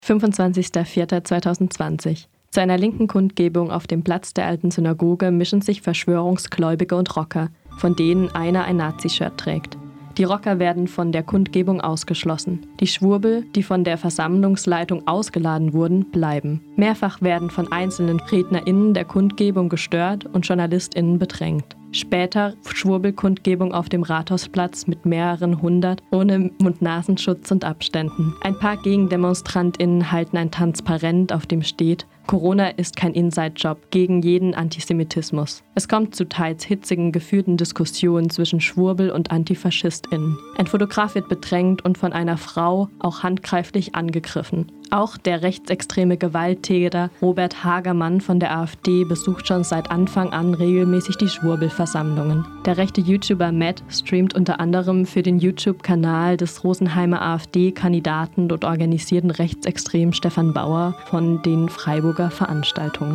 25.04.2020. Zu einer linken Kundgebung auf dem Platz der Alten Synagoge mischen sich Verschwörungsgläubige und Rocker, von denen einer ein Nazi-Shirt trägt. Die Rocker werden von der Kundgebung ausgeschlossen. Die Schwurbel, die von der Versammlungsleitung ausgeladen wurden, bleiben. Mehrfach werden von einzelnen RednerInnen der Kundgebung gestört und JournalistInnen bedrängt. Später Schwurbelkundgebung auf dem Rathausplatz mit mehreren hundert ohne Mund-Nasenschutz und Abständen. Ein paar GegendemonstrantInnen halten ein Transparent, auf dem steht: Corona ist kein Inside-Job, gegen jeden Antisemitismus. Es kommt zu teils hitzigen, geführten Diskussionen zwischen Schwurbel- und AntifaschistInnen. Ein Fotograf wird bedrängt und von einer Frau auch handgreiflich angegriffen. Auch der rechtsextreme Gewalttäter Robert Hagermann von der AfD besucht schon seit Anfang an regelmäßig die Schwurbelversammlungen. Der rechte YouTuber Matt streamt unter anderem für den YouTube-Kanal des Rosenheimer AfD-Kandidaten und organisierten Rechtsextremen Stefan Bauer von den Freiburger Veranstaltungen.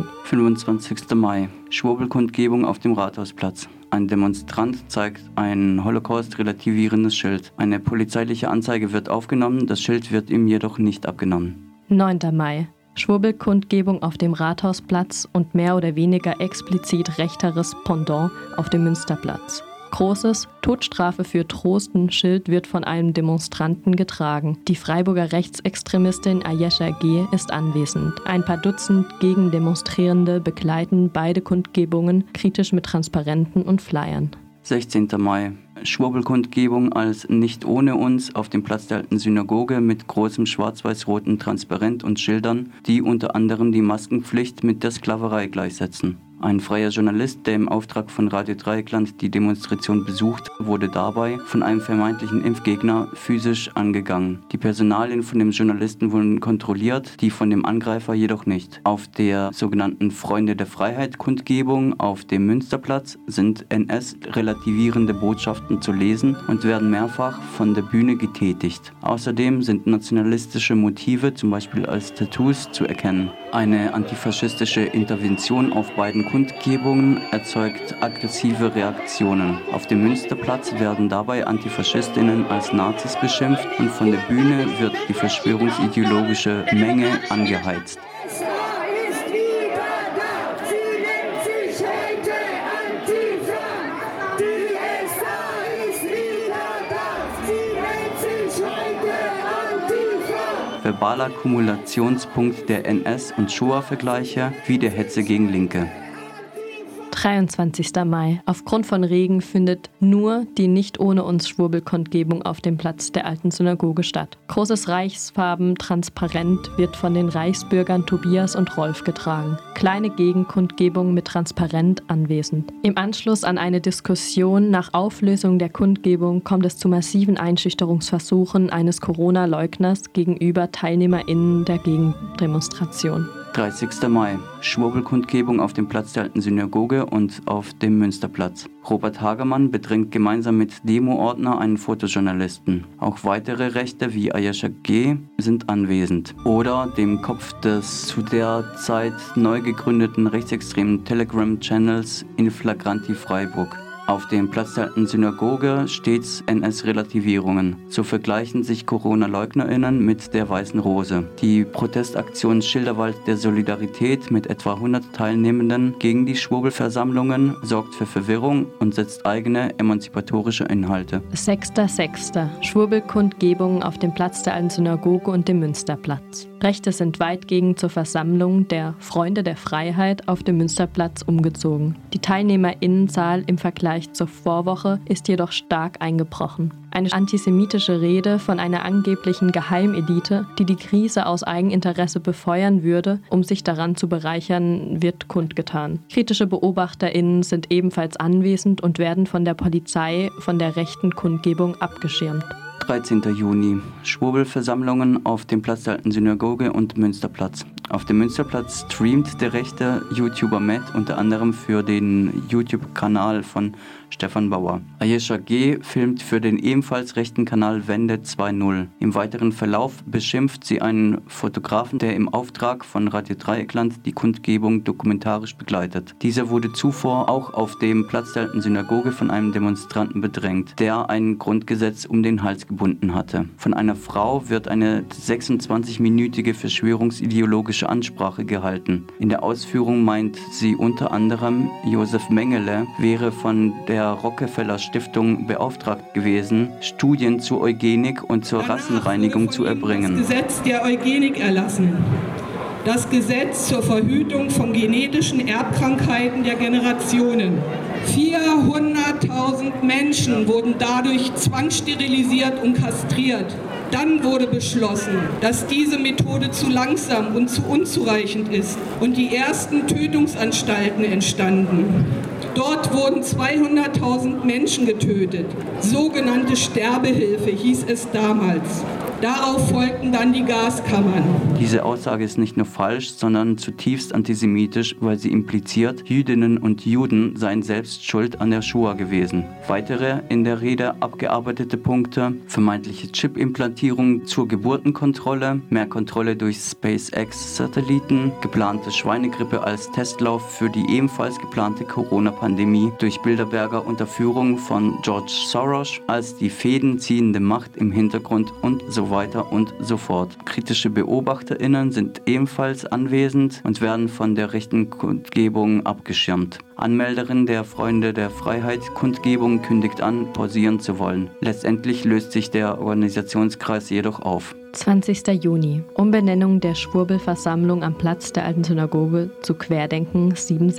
25. Mai. Schwurbelkundgebung auf dem Rathausplatz. Ein Demonstrant zeigt ein Holocaust-relativierendes Schild. Eine polizeiliche Anzeige wird aufgenommen, das Schild wird ihm jedoch nicht abgenommen. 9. Mai. Schwurbelkundgebung auf dem Rathausplatz und mehr oder weniger explizit rechteres Pendant auf dem Münsterplatz. Großes Todesstrafe für Trosten Schild wird von einem Demonstranten getragen. Die Freiburger Rechtsextremistin Ayesha G. ist anwesend. Ein paar Dutzend Gegendemonstrierende begleiten beide Kundgebungen kritisch mit Transparenten und Flyern. 16. Mai. Schwurbelkundgebung als Nicht ohne uns auf dem Platz der Alten Synagoge mit großem schwarz-weiß-roten Transparent und Schildern, die unter anderem die Maskenpflicht mit der Sklaverei gleichsetzen. Ein freier Journalist, der im Auftrag von Radio Dreieckland die Demonstration besucht, wurde dabei von einem vermeintlichen Impfgegner physisch angegangen. Die Personalien von dem Journalisten wurden kontrolliert, die von dem Angreifer jedoch nicht. Auf der sogenannten Freunde der Freiheit-Kundgebung auf dem Münsterplatz sind NS-relativierende Botschaften zu lesen und werden mehrfach von der Bühne getätigt. Außerdem sind nationalistische Motive, zum Beispiel als Tattoos, zu erkennen. Eine antifaschistische Intervention auf beiden Kundgebungen erzeugt aggressive Reaktionen. Auf dem Münsterplatz werden dabei Antifaschistinnen als Nazis beschimpft und von der Bühne wird die verschwörungsideologische Menge angeheizt. Verbaler Kumulationspunkt der NS- und Shoah-Vergleiche wie der Hetze gegen Linke. 23. Mai. Aufgrund von Regen findet nur die Nicht ohne uns Schwurbelkundgebung auf dem Platz der Alten Synagoge statt. Großes Reichsfarben-Transparent wird von den Reichsbürgern Tobias und Rolf getragen. Kleine Gegenkundgebung mit Transparent anwesend. Im Anschluss an eine Diskussion nach Auflösung der Kundgebung kommt es zu massiven Einschüchterungsversuchen eines Corona-Leugners gegenüber TeilnehmerInnen der Gegendemonstration. 30. Mai. Schwurbelkundgebung auf dem Platz der Alten Synagoge und auf dem Münsterplatz. Robert Hagermann bedrängt gemeinsam mit Demo-Ordner einen Fotojournalisten. Auch weitere Rechte wie Ayesha G. sind anwesend. Oder dem Kopf des zu der Zeit neu gegründeten rechtsextremen Telegram-Channels In Flagranti Freiburg. Auf dem Platz der Alten Synagoge stets NS-Relativierungen. So vergleichen sich Corona-LeugnerInnen mit der Weißen Rose. Die Protestaktion Schilderwald der Solidarität mit etwa 100 Teilnehmenden gegen die Schwurbelversammlungen sorgt für Verwirrung und setzt eigene emanzipatorische Inhalte. 6.6. Schwurbelkundgebung auf dem Platz der Alten Synagoge und dem Münsterplatz. Rechte sind weitgehend zur Versammlung der Freunde der Freiheit auf dem Münsterplatz umgezogen. Die TeilnehmerInnenzahl im Vergleich zur Vorwoche ist jedoch stark eingebrochen. Eine antisemitische Rede von einer angeblichen Geheimelite, die die Krise aus Eigeninteresse befeuern würde, um sich daran zu bereichern, wird kundgetan. Kritische BeobachterInnen sind ebenfalls anwesend und werden von der Polizei von der rechten Kundgebung abgeschirmt. 13. Juni. Schwurbelversammlungen auf dem Platz der Alten Synagoge und Münsterplatz. Auf dem Münsterplatz streamt der rechte YouTuber Matt unter anderem für den YouTube-Kanal von Stefan Bauer. Ayesha G. filmt für den ebenfalls rechten Kanal Wende 2.0. Im weiteren Verlauf beschimpft sie einen Fotografen, der im Auftrag von Radio Dreieckland die Kundgebung dokumentarisch begleitet. Dieser wurde zuvor auch auf dem Platz der alten Synagoge von einem Demonstranten bedrängt, der ein Grundgesetz um den Hals gebunden hatte. Von einer Frau wird eine 26-minütige verschwörungsideologische Ansprache gehalten. In der Ausführung meint sie unter anderem, Josef Mengele wäre von der Rockefeller Stiftung beauftragt gewesen, Studien zur Eugenik und zur Rassenreinigung zu erbringen. Das Gesetz der Eugenik erlassen. Das Gesetz zur Verhütung von genetischen Erbkrankheiten der Generationen. 400.000 Menschen wurden dadurch zwangssterilisiert und kastriert. Dann wurde beschlossen, dass diese Methode zu langsam und zu unzureichend ist und die ersten Tötungsanstalten entstanden. Dort wurden 200.000 Menschen getötet. Sogenannte Sterbehilfe hieß es damals. Darauf folgten dann die Gaskammern. Diese Aussage ist nicht nur falsch, sondern zutiefst antisemitisch, weil sie impliziert, Jüdinnen und Juden seien selbst schuld an der Shoah gewesen. Weitere in der Rede abgearbeitete Punkte: vermeintliche Chip-Implantierung zur Geburtenkontrolle, mehr Kontrolle durch SpaceX-Satelliten, geplante Schweinegrippe als Testlauf für die ebenfalls geplante Corona-Pandemie durch Bilderberger unter Führung von George Soros als die fädenziehende Macht im Hintergrund und so weiter und so fort. Kritische BeobachterInnen sind ebenfalls anwesend und werden von der rechten Kundgebung abgeschirmt. Anmelderin der Freunde der Freiheit Kundgebung kündigt an, pausieren zu wollen. Letztendlich löst sich der Organisationskreis jedoch auf. 20. Juni. Umbenennung der Schwurbelversammlung am Platz der alten Synagoge zu Querdenken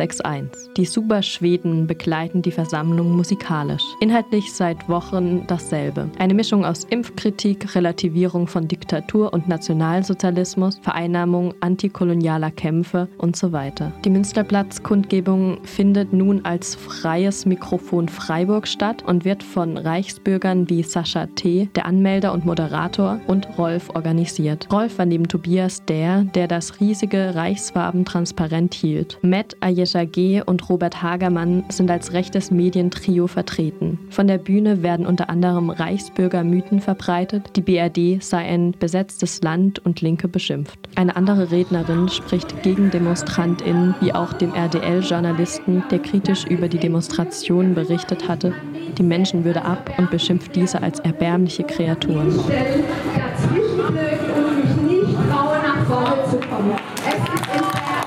761. Die Superschweden begleiten die Versammlung musikalisch. Inhaltlich seit Wochen dasselbe. Eine Mischung aus Impfkritik, Relativierung von Diktatur und Nationalsozialismus, Vereinnahmung antikolonialer Kämpfe und so weiter. Die Münsterplatz-Kundgebung findet nun als freies Mikrofon Freiburg statt und wird von Reichsbürgern wie Sascha T., der Anmelder und Moderator, und Rolf organisiert. Rolf war neben Tobias der das riesige Reichsfarben-Transparent hielt. Matt, Ayesha G. und Robert Hagermann sind als rechtes Medientrio vertreten. Von der Bühne werden unter anderem Reichsbürger-Mythen verbreitet, die BRD sei ein besetztes Land und Linke beschimpft. Eine andere Rednerin spricht gegen DemonstrantInnen, wie auch dem RDL-Journalisten, der kritisch über die Demonstrationen berichtet hatte, die Menschenwürde ab und beschimpft diese als erbärmliche Kreaturen. Und mich nicht traue, nach vorne zu kommen. Es ist in der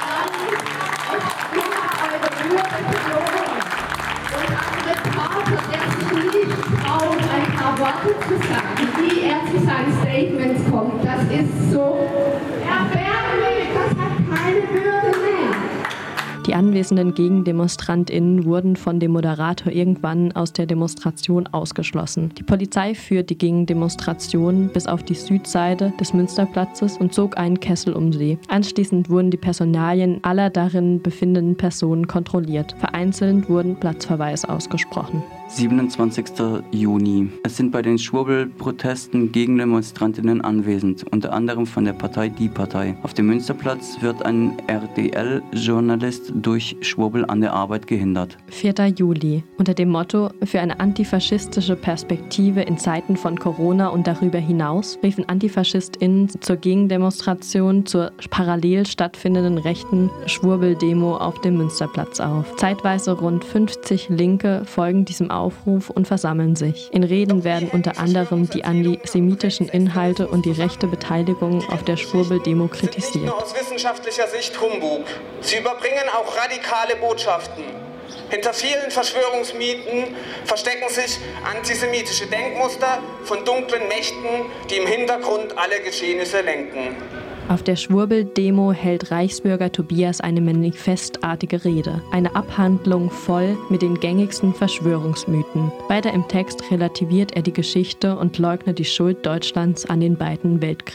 eure Würde verloren. Und ein Reporter, der sich nicht traut, ein paar Worte zu sagen, wie er zu seinen Statements kommt, das ist so erbärmlich, das hat keine Würde mehr. Die anwesenden GegendemonstrantInnen wurden von dem Moderator irgendwann aus der Demonstration ausgeschlossen. Die Polizei führt die Gegendemonstration bis auf die Südseite des Münsterplatzes und zog einen Kessel um sie. Anschließend wurden die Personalien aller darin befindenden Personen kontrolliert. Vereinzelt wurden Platzverweise ausgesprochen. 27. Juni. Es sind bei den Schwurbel-Protesten Gegendemonstrantinnen anwesend, unter anderem von der Partei Die Partei. Auf dem Münsterplatz wird ein RDL-Journalist durch Schwurbel an der Arbeit gehindert. 4. Juli. Unter dem Motto „Für eine antifaschistische Perspektive in Zeiten von Corona und darüber hinaus“ riefen AntifaschistInnen zur Gegendemonstration zur parallel stattfindenden rechten Schwurbel-Demo auf dem Münsterplatz auf. Zeitweise rund 50 Linke folgen diesem Aufruf und versammeln sich. In Reden werden unter anderem die antisemitischen Inhalte und die rechte Beteiligung auf der Schwurbel-Demo kritisiert. Aus wissenschaftlicher Sicht Humbug. Sie überbringen auch radikale Botschaften. Hinter vielen Verschwörungsmythen verstecken sich antisemitische Denkmuster von dunklen Mächten, die im Hintergrund alle Geschehnisse lenken. Auf der Schwurbel-Demo hält Reichsbürger Tobias eine manifestartige Rede. Eine Abhandlung voll mit den gängigsten Verschwörungsmythen. Weiter im Text relativiert er die Geschichte und leugnet die Schuld Deutschlands an den beiden Weltkriegen.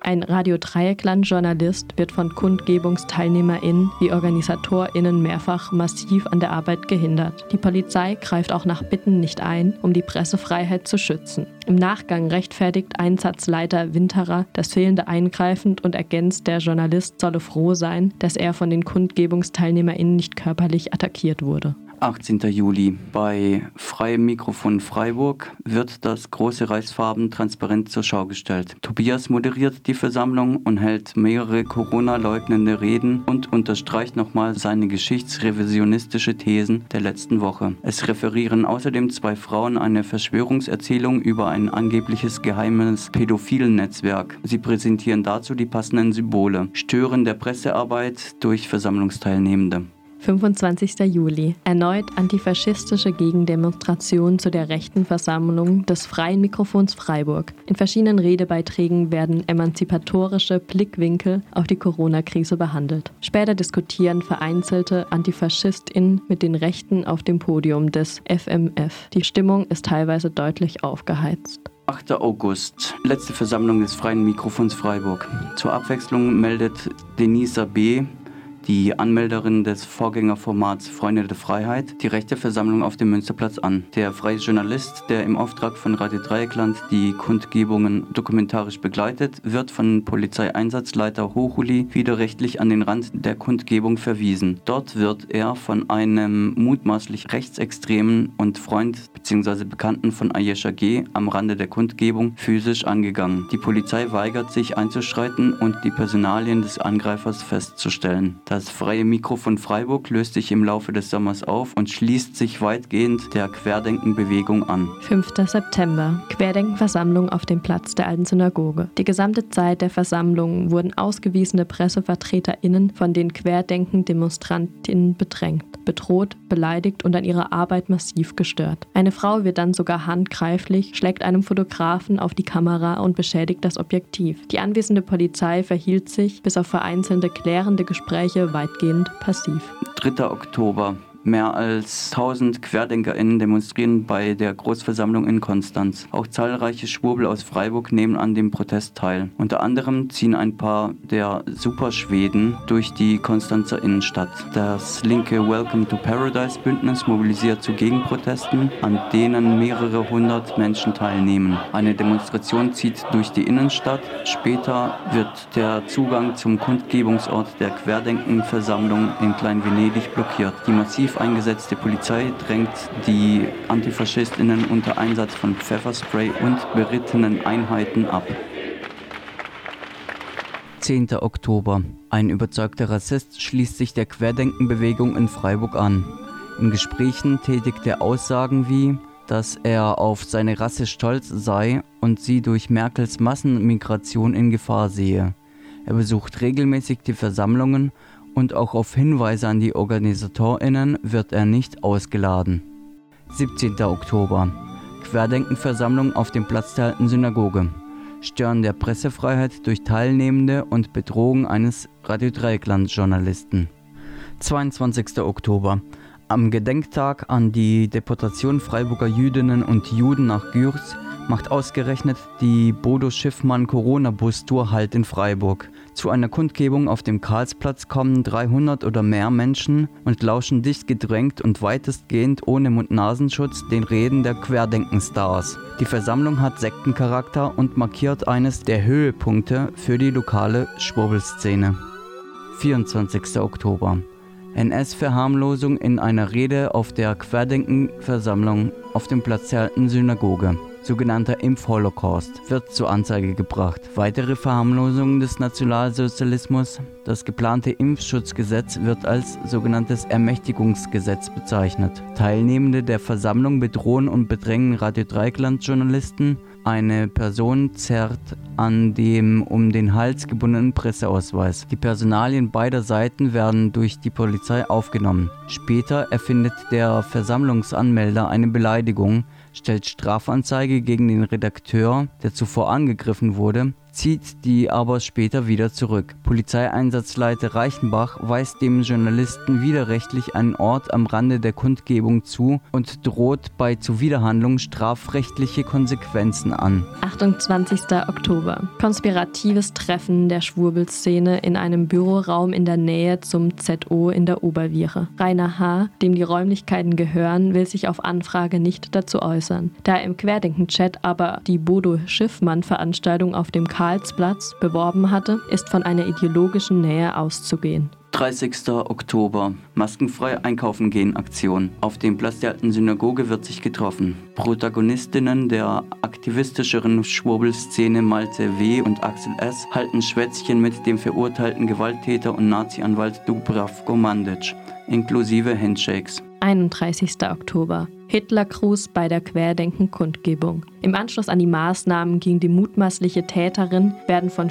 Ein Radio-Dreieckland-Journalist wird von KundgebungsteilnehmerInnen wie OrganisatorInnen mehrfach massiv an der Arbeit gehindert. Die Polizei greift auch nach Bitten nicht ein, um die Pressefreiheit zu schützen. Im Nachgang rechtfertigt Einsatzleiter Winterer das fehlende Eingreifen und ergänzt, der Journalist solle froh sein, dass er von den KundgebungsteilnehmerInnen nicht körperlich attackiert wurde. 18. Juli. Bei Freiem Mikrofon Freiburg wird das große Reichsfarben-Transparent zur Schau gestellt. Tobias moderiert die Versammlung und hält mehrere Corona-leugnende Reden und unterstreicht nochmal seine geschichtsrevisionistische Thesen der letzten Woche. Es referieren außerdem 2 Frauen eine Verschwörungserzählung über ein angebliches geheimes pädophilen Netzwerk. Sie präsentieren dazu die passenden Symbole. Stören der Pressearbeit durch Versammlungsteilnehmende. 25. Juli. Erneut antifaschistische Gegendemonstration zu der rechten Versammlung des Freien Mikrofons Freiburg. In verschiedenen Redebeiträgen werden emanzipatorische Blickwinkel auf die Corona-Krise behandelt. Später diskutieren vereinzelte AntifaschistInnen mit den Rechten auf dem Podium des FMF. Die Stimmung ist teilweise deutlich aufgeheizt. 8. August, letzte Versammlung des Freien Mikrofons Freiburg. Zur Abwechslung meldet Denisa B., die Anmelderin des Vorgängerformats Freunde der Freiheit, die rechte Versammlung auf dem Münsterplatz an. Der freie Journalist, der im Auftrag von Radio Dreieckland die Kundgebungen dokumentarisch begleitet, wird von Polizeieinsatzleiter Hochuli widerrechtlich an den Rand der Kundgebung verwiesen. Dort wird er von einem mutmaßlich rechtsextremen und Freund bzw. Bekannten von Ayesha G. am Rande der Kundgebung physisch angegangen. Die Polizei weigert sich einzuschreiten und die Personalien des Angreifers festzustellen. Das Freie Mikrofon Freiburg löst sich im Laufe des Sommers auf und schließt sich weitgehend der Querdenken-Bewegung an. 5. September. Querdenken-Versammlung auf dem Platz der Alten Synagoge. Die gesamte Zeit der Versammlung wurden ausgewiesene PressevertreterInnen von den Querdenken-DemonstrantInnen bedrängt, bedroht, beleidigt und an ihrer Arbeit massiv gestört. Eine Frau wird dann sogar handgreiflich, schlägt einem Fotografen auf die Kamera und beschädigt das Objektiv. Die anwesende Polizei verhielt sich, bis auf vereinzelte klärende Gespräche, weitgehend passiv. 3. Oktober. Mehr als 1000 QuerdenkerInnen demonstrieren bei der Großversammlung in Konstanz. Auch zahlreiche Schwurbel aus Freiburg nehmen an dem Protest teil. Unter anderem ziehen ein paar der Superschweden durch die Konstanzer Innenstadt. Das linke Welcome to Paradise Bündnis mobilisiert zu Gegenprotesten, an denen mehrere hundert Menschen teilnehmen. Eine Demonstration zieht durch die Innenstadt. Später wird der Zugang zum Kundgebungsort der Querdenkenversammlung in Klein-Venedig blockiert. Die massiv eingesetzte Polizei drängt die AntifaschistInnen unter Einsatz von Pfefferspray und berittenen Einheiten ab. 10. Oktober. Ein überzeugter Rassist schließt sich der Querdenkenbewegung in Freiburg an. In Gesprächen tätigt er Aussagen wie, dass er auf seine Rasse stolz sei und sie durch Merkels Massenmigration in Gefahr sehe. Er besucht regelmäßig die Versammlungen und auch auf Hinweise an die OrganisatorInnen wird er nicht ausgeladen. 17. Oktober. Querdenkenversammlung auf dem Platz der Alten Synagoge. Stören der Pressefreiheit durch Teilnehmende und Bedrohung eines Radio Dreieckland-Journalisten. 22. Oktober. Am Gedenktag an die Deportation Freiburger Jüdinnen und Juden nach Gürs macht ausgerechnet die Bodo Schiffmann Corona-Bus-Tour Halt in Freiburg. Zu einer Kundgebung auf dem Karlsplatz kommen 300 oder mehr Menschen und lauschen dicht gedrängt und weitestgehend ohne Mund-Nasenschutz den Reden der Querdenken-Stars. Die Versammlung hat Sektencharakter und markiert eines der Höhepunkte für die lokale Schwurbelszene. 24. Oktober. NS-Verharmlosung in einer Rede auf der Querdenken-Versammlung auf dem Platz der Alten Synagoge. Sogenannter Impf-Holocaust wird zur Anzeige gebracht. Weitere Verharmlosungen des Nationalsozialismus. Das geplante Impfschutzgesetz wird als sogenanntes Ermächtigungsgesetz bezeichnet. Teilnehmende der Versammlung bedrohen und bedrängen Radio Dreieckland-Journalisten. Eine Person zerrt an dem um den Hals gebundenen Presseausweis. Die Personalien beider Seiten werden durch die Polizei aufgenommen. Später erfindet der Versammlungsanmelder eine Beleidigung, stellt Strafanzeige gegen den Redakteur, der zuvor angegriffen wurde, zieht die aber später wieder zurück. Polizeieinsatzleiter Reichenbach weist dem Journalisten widerrechtlich einen Ort am Rande der Kundgebung zu und droht bei Zuwiderhandlung strafrechtliche Konsequenzen an. 28. Oktober. Konspiratives Treffen der Schwurbelszene in einem Büroraum in der Nähe zum ZO in der Oberviere. Rainer H., dem die Räumlichkeiten gehören, will sich auf Anfrage nicht dazu äußern. Da er im Querdenken-Chat aber die Bodo Schiffmann-Veranstaltung auf dem Karlsplatz beworben hatte, ist von einer ideologischen Nähe auszugehen. 30. Oktober. Maskenfrei einkaufen gehen Aktion. Auf dem Platz der alten Synagoge wird sich getroffen. Protagonistinnen der aktivistischeren Schwurbelszene Malte W. und Axel S. halten Schwätzchen mit dem verurteilten Gewalttäter und Nazi-Anwalt Dubravko Mandic, inklusive Handshakes. 31. Oktober. Hitlergruß bei der Querdenken-Kundgebung. Im Anschluss an die Maßnahmen gegen die mutmaßliche Täterin werden von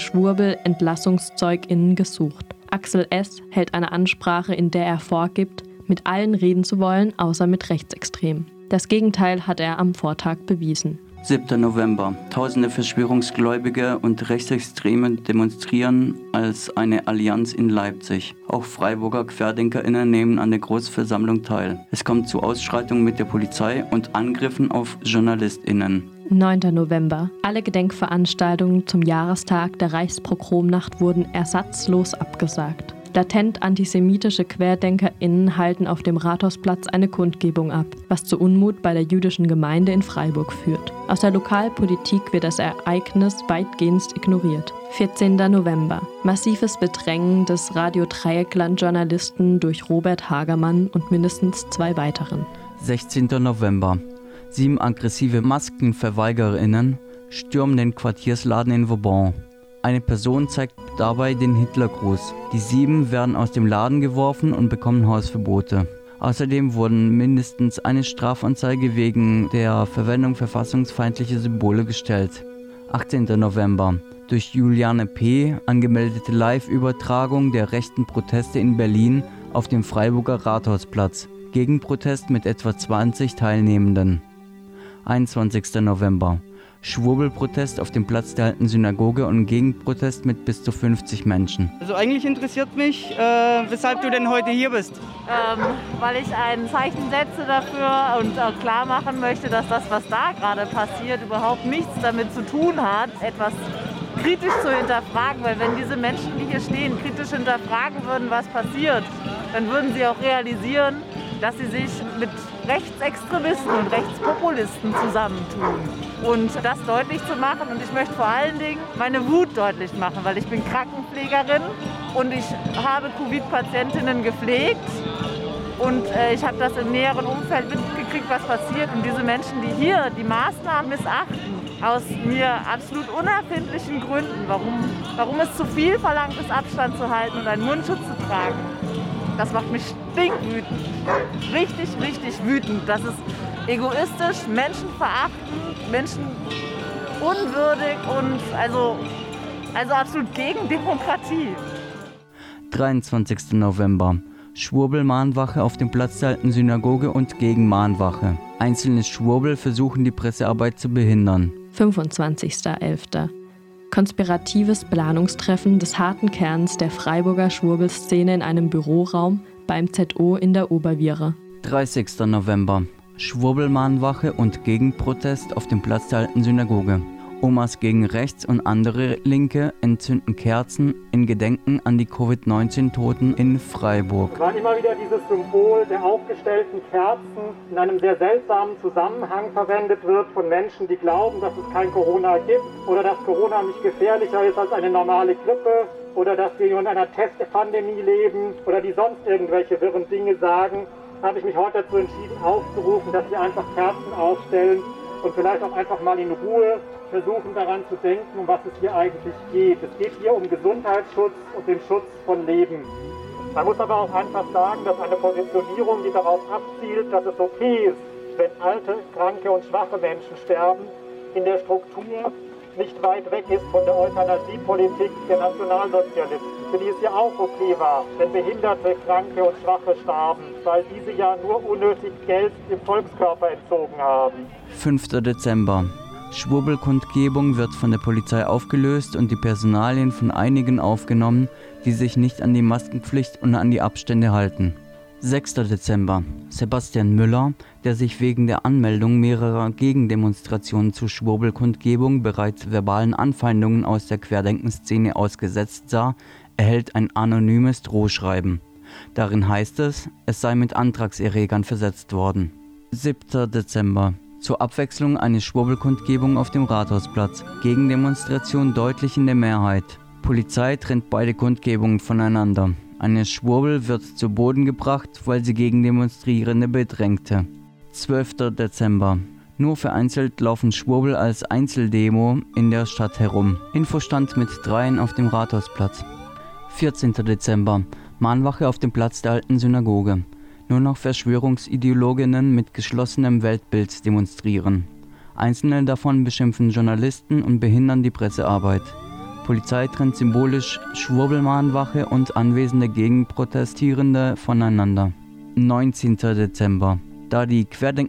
Schwurbel-EntlassungszeugInnen gesucht. Axel S. hält eine Ansprache, in der er vorgibt, mit allen reden zu wollen, außer mit Rechtsextremen. Das Gegenteil hat er am Vortag bewiesen. 7. November. Tausende Verschwörungsgläubige und Rechtsextreme demonstrieren als eine Allianz in Leipzig. Auch Freiburger QuerdenkerInnen nehmen an der Großversammlung teil. Es kommt zu Ausschreitungen mit der Polizei und Angriffen auf JournalistInnen. 9. November. Alle Gedenkveranstaltungen zum Jahrestag der Reichspogromnacht wurden ersatzlos abgesagt. Latent antisemitische QuerdenkerInnen halten auf dem Rathausplatz eine Kundgebung ab, was zu Unmut bei der jüdischen Gemeinde in Freiburg führt. Aus der Lokalpolitik wird das Ereignis weitgehend ignoriert. 14. November. Massives Bedrängen des Radio Dreieckland-Journalisten durch Robert Hagermann und mindestens 2 weiteren. 16. November. 7 aggressive MaskenverweigererInnen stürmen den Quartiersladen in Vauban. Eine Person zeigt dabei den Hitlergruß. Die 7 werden aus dem Laden geworfen und bekommen Hausverbote. Außerdem wurden mindestens eine Strafanzeige wegen der Verwendung verfassungsfeindlicher Symbole gestellt. 18. November. Durch Juliane P. angemeldete Live-Übertragung der rechten Proteste in Berlin auf dem Freiburger Rathausplatz. Gegenprotest mit etwa 20 Teilnehmenden. 21. November. Schwurbelprotest auf dem Platz der alten Synagoge und Gegenprotest mit bis zu 50 Menschen. Also eigentlich interessiert mich, weshalb du denn heute hier bist. Weil ich ein Zeichen setze dafür und auch klar machen möchte, dass das, was da gerade passiert, überhaupt nichts damit zu tun hat, etwas kritisch zu hinterfragen. Weil wenn diese Menschen, die hier stehen, kritisch hinterfragen würden, was passiert, dann würden sie auch realisieren, dass sie sich mit Rechtsextremisten und Rechtspopulisten zusammentun. Und das deutlich zu machen, und ich möchte vor allen Dingen meine Wut deutlich machen, weil ich bin Krankenpflegerin und ich habe Covid-Patientinnen gepflegt und ich habe das im näheren Umfeld mitgekriegt, was passiert. Und diese Menschen, die hier die Maßnahmen missachten, aus mir absolut unerfindlichen Gründen, warum es zu viel verlangt ist, Abstand zu halten und einen Mundschutz zu tragen, das macht mich stinkwütend. Richtig, richtig wütend. Das ist egoistisch, menschenverachtend, menschenunwürdig und also absolut gegen Demokratie. 23. November. Schwurbel-Mahnwache auf dem Platz der alten Synagoge und gegen Mahnwache. Einzelne Schwurbel versuchen die Pressearbeit zu behindern. 25.11. Konspiratives Planungstreffen des harten Kerns der Freiburger Schwurbelszene in einem Büroraum beim ZO in der Oberviere. 30. November. Schwurbelmahnwache und Gegenprotest auf dem Platz der alten Synagoge. Omas gegen rechts und andere Linke entzünden Kerzen in Gedenken an die Covid-19-Toten in Freiburg. Es war immer wieder dieses Symbol der aufgestellten Kerzen in einem sehr seltsamen Zusammenhang verwendet wird von Menschen, die glauben, dass es kein Corona gibt oder dass Corona nicht gefährlicher ist als eine normale Grippe oder dass wir in einer Testpandemie leben oder die sonst irgendwelche wirren Dinge sagen. Habe ich mich heute dazu entschieden, aufzurufen, dass wir einfach Kerzen aufstellen und vielleicht auch einfach mal in Ruhe versuchen daran zu denken, um was es hier eigentlich geht. Es geht hier um Gesundheitsschutz und den Schutz von Leben. Man muss aber auch einfach sagen, dass eine Positionierung, die darauf abzielt, dass es okay ist, wenn alte, kranke und schwache Menschen sterben, in der Struktur nicht weit weg ist von der Euthanasiepolitik der Nationalsozialisten, für die es ja auch okay war, wenn Behinderte, Kranke und Schwache starben, weil diese ja nur unnötig Geld dem Volkskörper entzogen haben. 5. Dezember. Schwurbelkundgebung wird von der Polizei aufgelöst und die Personalien von einigen aufgenommen, die sich nicht an die Maskenpflicht und an die Abstände halten. 6. Dezember. Sebastian Müller, der sich wegen der Anmeldung mehrerer Gegendemonstrationen zur Schwurbelkundgebung bereits verbalen Anfeindungen aus der Querdenkenszene ausgesetzt sah, erhält ein anonymes Drohschreiben. Darin heißt es sei mit Antragserregern versetzt worden. 7. Dezember. Zur Abwechslung eine Schwurbelkundgebung auf dem Rathausplatz. Gegendemonstration deutlich in der Mehrheit. Polizei trennt beide Kundgebungen voneinander. Eine Schwurbel wird zu Boden gebracht, weil sie Gegendemonstrierende bedrängte. 12. Dezember. Nur vereinzelt laufen Schwurbel als Einzeldemo in der Stadt herum. Infostand mit 3 auf dem Rathausplatz. 14. Dezember. Mahnwache auf dem Platz der alten Synagoge. Nur noch Verschwörungsideologinnen mit geschlossenem Weltbild demonstrieren. Einzelne davon beschimpfen Journalisten und behindern die Pressearbeit. Polizei trennt symbolisch Schwurbelmahnwache und anwesende Gegenprotestierende voneinander. 19. Dezember. Da die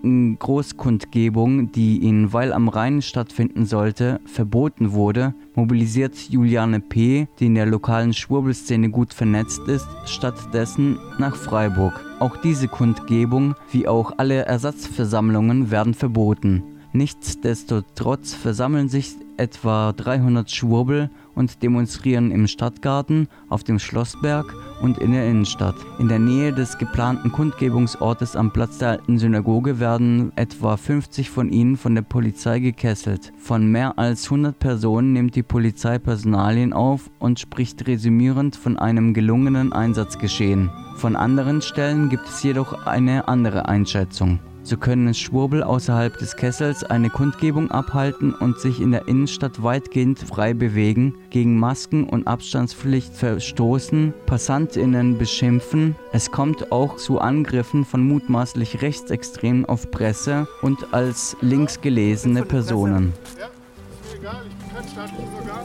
Querdenken-Großkundgebung, die in Weil am Rhein stattfinden sollte, verboten wurde, mobilisiert Juliane P., die in der lokalen Schwurbelszene gut vernetzt ist, stattdessen nach Freiburg. Auch diese Kundgebung, wie auch alle Ersatzversammlungen, werden verboten. Nichtsdestotrotz versammeln sich etwa 300 Schwurbel und demonstrieren im Stadtgarten, auf dem Schlossberg und in der Innenstadt. In der Nähe des geplanten Kundgebungsortes am Platz der alten Synagoge werden etwa 50 von ihnen von der Polizei gekesselt. Von mehr als 100 Personen nimmt die Polizei Personalien auf und spricht resümierend von einem gelungenen Einsatzgeschehen. Von anderen Stellen gibt es jedoch eine andere Einschätzung. So können Schwurbel außerhalb des Kessels eine Kundgebung abhalten und sich in der Innenstadt weitgehend frei bewegen, gegen Masken- und Abstandspflicht verstoßen, PassantInnen beschimpfen. Es kommt auch zu Angriffen von mutmaßlich Rechtsextremen auf Presse und als links gelesene Personen. Ja, ist mir egal, ich bin kein staatliches Organ.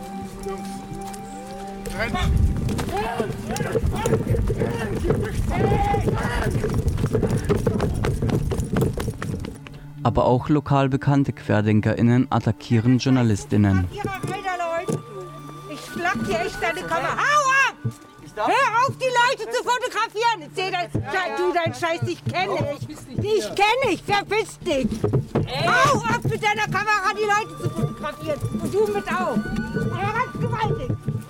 Aber auch lokal bekannte QuerdenkerInnen attackieren JournalistInnen. Ich schlag dir echt deine Kamera. Hau ab! Hör auf, die Leute zu fotografieren! Du dein Scheiß, ich kenne dich! Ich kenne dich, verpiss dich! Hau ab mit deiner Kamera, die Leute zu fotografieren! Und du mit auch! Ja, ganz gewaltig!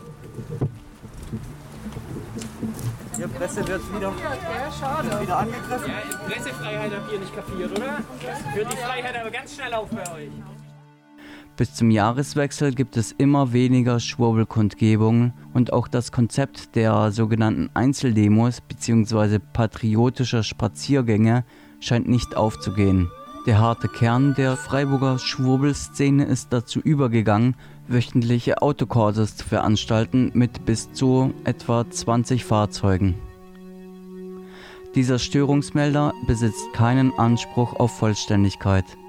Die Presse wird wieder angegriffen. Ja, Pressefreiheit habt ihr nicht kapiert, oder? Hört die Freiheit aber ganz schnell auf bei euch. Bis zum Jahreswechsel gibt es immer weniger Schwurbelkundgebungen und auch das Konzept der sogenannten Einzeldemos bzw. patriotischer Spaziergänge scheint nicht aufzugehen. Der harte Kern der Freiburger Schwurbelszene ist dazu übergegangen, wöchentliche Autokurses zu veranstalten mit bis zu etwa 20 Fahrzeugen. Dieser Störungsmelder besitzt keinen Anspruch auf Vollständigkeit.